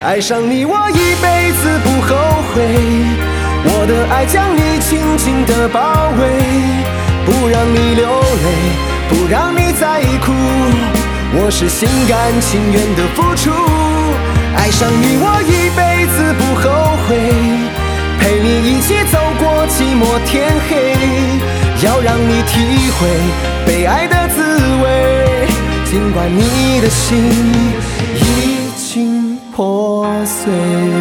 爱上你我一辈子不后悔，我的爱将你紧紧地包围，不让你流泪，不让你再哭，我是心甘情愿的付出。爱上你我一辈子不后悔，陪你一起走过寂寞天黑，要让你体会被爱的滋味，尽管你的心已经破碎。